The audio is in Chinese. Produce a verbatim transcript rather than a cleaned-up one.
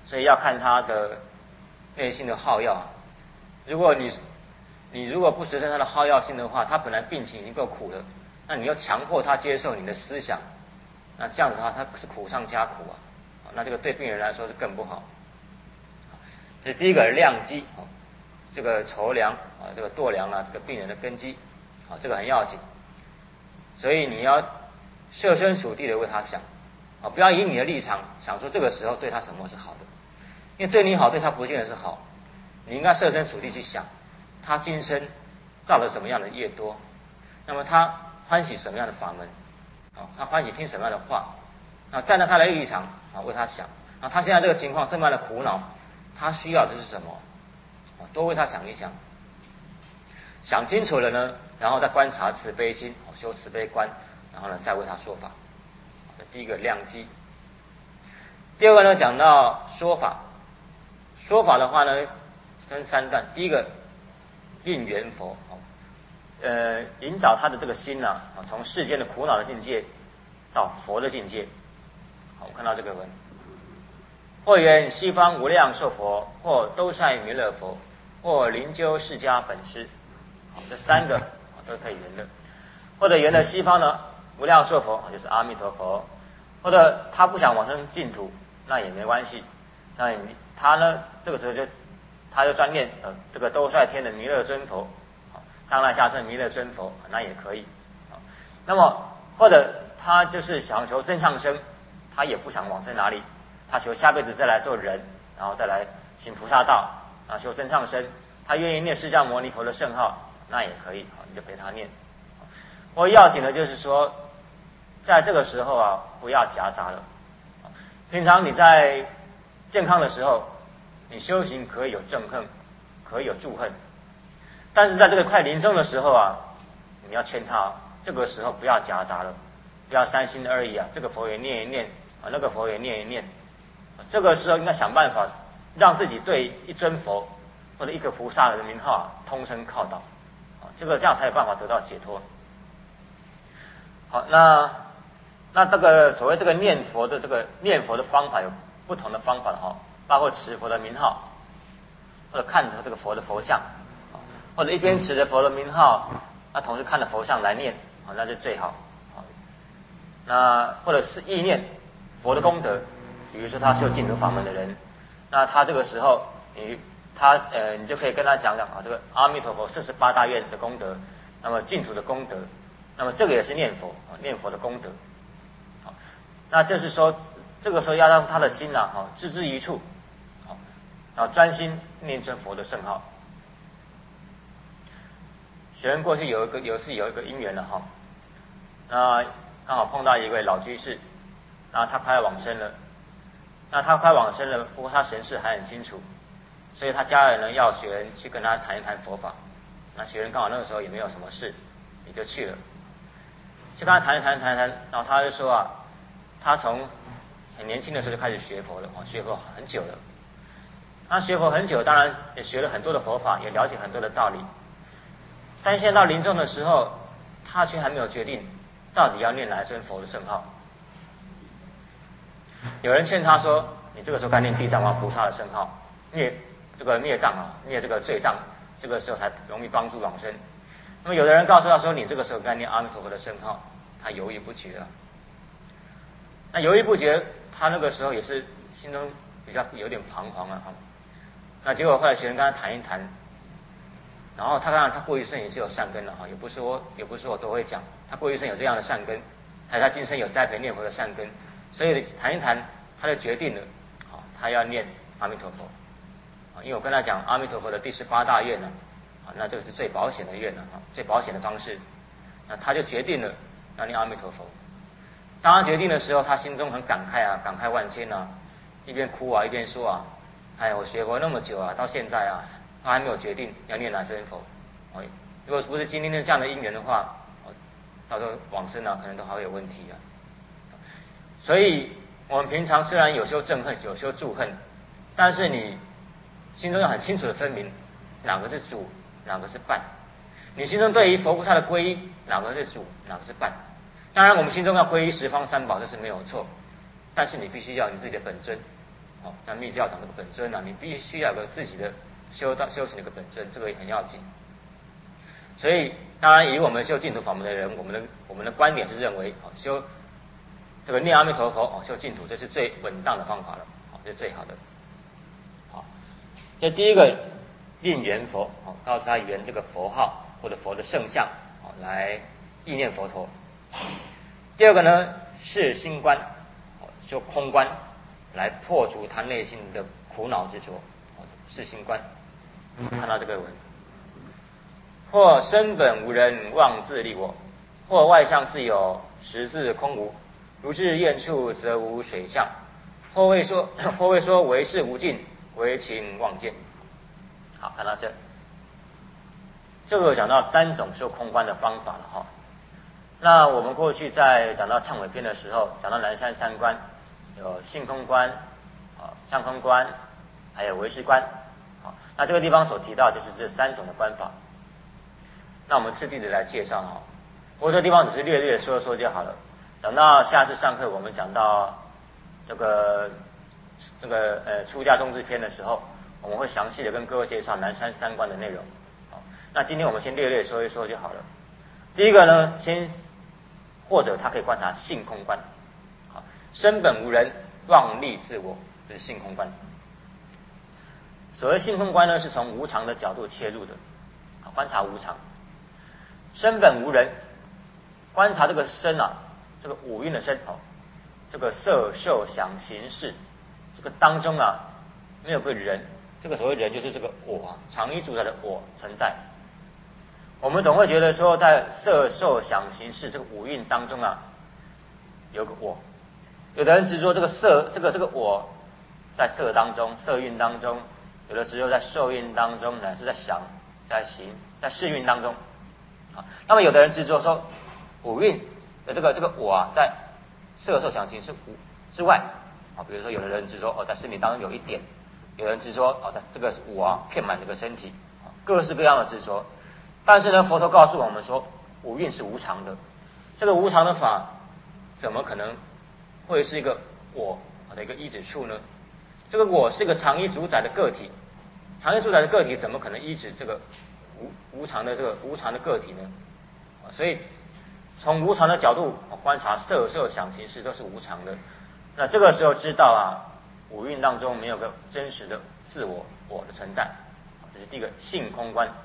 所以要看他的内心的好药。如果你你如果不实证他的好药性的话，他本来病情已经够苦了，那你要强迫他接受你的思想，那这样子的话，他是苦上加苦啊。那这个对病人来说是更不好。这是第一个量基，这个筹量啊，这个度量啊，这个病人的根基，啊，这个很要紧。所以你要设身处地的为他想，啊，不要以你的立场想说这个时候对他什么是好的，因为对你好对他不见得是好。你应该设身处地去想，他今生造了什么样的业多，那么他欢喜什么样的法门，啊，他欢喜听什么样的话，啊，站在他的立场啊为他想，啊，他现在这个情况这么样的苦恼，他需要的是什么？啊，多为他想一想，想清楚了呢，然后再观察慈悲心，修慈悲观，然后呢再为他说法。第一个量基。第二个呢讲到说法，说法的话呢分三段。第一个应缘佛，呃，引导他的这个心呢、啊，从世间的苦恼的境界到佛的境界。好，我们看到这个文，或言西方无量寿佛，或兜率弥勒佛，或灵鹫释迦本师。好，这三个都可以圆的。或者圆的西方呢，无量寿佛就是阿弥陀佛，或者他不想往生净土，那也没关系。那你他呢，这个时候就他就专念呃这个兜率天的弥勒尊佛，当来下生弥勒尊佛，那也可以。那么或者他就是想求真上生，他也不想往生哪里，他求下辈子再来做人，然后再来行菩萨道啊，求真上生，他愿意念释迦牟尼佛的圣号，那也可以，你就陪他念。我要紧的就是说，在这个时候啊，不要夹杂了。平常你在健康的时候，你修行可以有憎恨，可以有祝恨，但是在这个快临终的时候啊，你要劝他，这个时候不要夹杂了，不要三心二意啊，这个佛也念一念啊，那个佛也念一念，这个时候应该想办法让自己对一尊佛或者一个菩萨的名号啊通身靠倒，啊，这个这样才有办法得到解脱。好，那那这个所谓这个念佛的这个念佛的方法有不同的方法哈，包括持佛的名号，或者看着这个佛的佛像，或者一边持着佛的名号，那同时看着佛像来念，啊，那是最好。那或者是意念佛的功德，比如说他修净土法门的人，那他这个时候你他呃你就可以跟他讲讲啊，这个阿弥陀佛四十八大愿的功德，那么净土的功德，那么这个也是念佛啊，念佛的功德。好，那就是说这个时候要让他的心呐、啊，哈，置之一处，好，然后专心念尊佛的圣号。学员过去有一个有是有一个因缘了哈，那刚好碰到一位老居士，然后他快要往生了，那他快往生了，不过他神识还很清楚，所以他家人呢要学员去跟他谈一谈佛法。那学员刚好那个时候也没有什么事，也就去了，去跟他谈一谈谈一谈，然后他就说啊，他从很年轻的时候就开始学佛了，学佛很久了。他学佛很久，当然也学了很多的佛法，也了解很多的道理。但是现在到临终的时候，他却还没有决定到底要念哪一尊佛的圣号。有人劝他说：“你这个时候该念地藏王菩萨的圣号，灭这个孽障啊，灭这个罪障，这个时候才容易帮助往生。”那么有的人告诉他说：“你这个时候该念阿弥陀佛的圣号。”他犹豫不决啊。那犹豫不决，他那个时候也是心中比较有点彷徨啊。那结果后来学生跟他谈一谈。然后他当然他过一生也是有善根的哈，也不是说也不是说我都会讲，他过一生有这样的善根，还有他今生有栽培念佛的善根，所以谈一谈他就决定了，好，他要念阿弥陀佛，啊，因为我跟他讲阿弥陀佛的第十八大愿呢，啊，那这个是最保险的愿了哈，最保险的方式，那他就决定了要念阿弥陀佛。当他决定的时候，他心中很感慨啊，感慨万千啊，一边哭啊一边说啊，哎，我学佛那么久啊，到现在啊。他还没有决定要念哪尊佛，哦，如果不是今天的这样的因缘的话，哦，到时候往生啊，可能都还会有问题啊。所以，我们平常虽然有修憎恨，有修祝恨，但是你心中要很清楚的分明哪个是主，哪个是伴。你心中对于佛菩萨的皈依，哪个是主，哪个是伴。当然，我们心中要皈依十方三宝，这是没有错，但是你必须要你自己的本尊， 哦，像密教讲这个本尊啊，你必须要有个自己的修道修行的一个本尊，这个也很要紧。所以，当然以我们修净土法门的人，我们的我们的观点是认为，哦，修这个念阿弥陀佛，哦，修净土，这是最稳当的方法了，哦，这是最好的。好，这第一个令缘佛，哦，告诉他缘这个佛号或者佛的圣像，哦，来意念佛陀。第二个呢是心观，哦，修空观，来破除他内心的苦恼执着，哦，是心观。看到这个文。或身本无人，妄自立我；或外相自有，实自空无。如至厌处，则无水相。或谓说，或谓说为事无尽，为情妄见。好，看到这，这个讲到三种修空观的方法了哈。那我们过去在讲到忏悔篇的时候，讲到南山三观，有性空观、啊相空观，还有唯识观。好，那这个地方所提到就是这三种的观法。那我们次第的来介绍哈，我这个地方只是略略说说就好了。等到下次上课我们讲到这个这个呃出家宗智篇的时候，我们会详细的跟各位介绍南山三观的内容。好，那今天我们先略略说一说就好了。第一个呢，先或者他可以观察性空观。好，身本无人，妄立自我，这是性空观。所谓性空观呢，是从无常的角度切入的，好，观察无常。身本无人，观察这个身啊，这个五蕴的身哦，这个色受想行识，这个当中啊没有个人，这个所谓人就是这个我啊，常依主宰的我存在。我们总会觉得说，在色受想行识这个五蕴当中啊，有个我。有的人执着这个色，这个这个我在色当中，色蕴当中；有的执着在受蕴当中，乃至在想、在行、在识蕴当中。那么有的人执着说五蕴的这个这个我啊，在色受想行识之外啊，比如说有的人执着哦，在身体当中有一点；有人执着哦，在这个我啊遍满这个身体，各式各样的执着。但是呢，佛陀告诉我们说，五蕴是无常的，这个无常的法怎么可能会是一个我的一个依止处呢？这个我是一个常依主宰的个体，常依主宰的个体怎么可能依止这个无无常的这个无常的个体呢？所以从无常的角度观察色受想行识都是无常的，那这个时候知道啊，五蕴当中没有个真实的自我我的存在，这是第一个性空观。